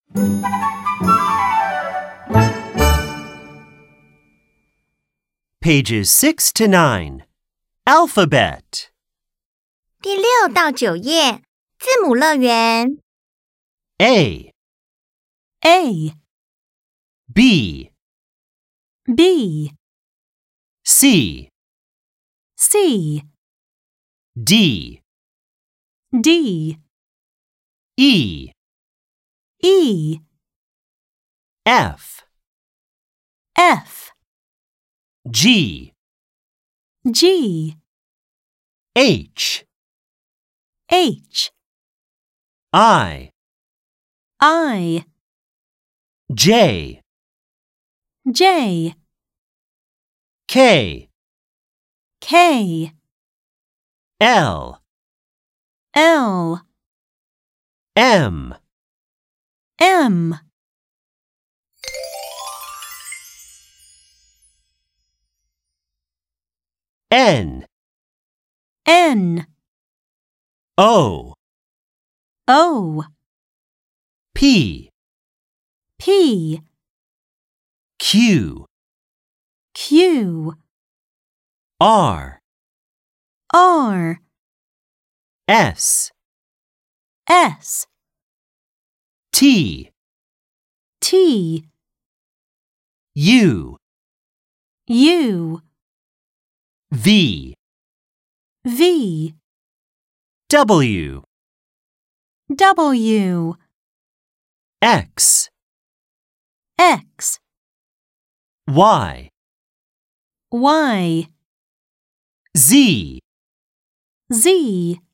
Pages 6 to 9. Alphabet. 第6到9页，字母乐园。 A, A, B, B, C, C, D, D, E, E, F, F, G, G, H, H, I, I, J, J, K, K, L, L, M. M. N, N, O, O, P, P, Q, Q, R, R, S, S, T, T, U, U, V, V, W, W, X, X, Y, Y, Z. Z,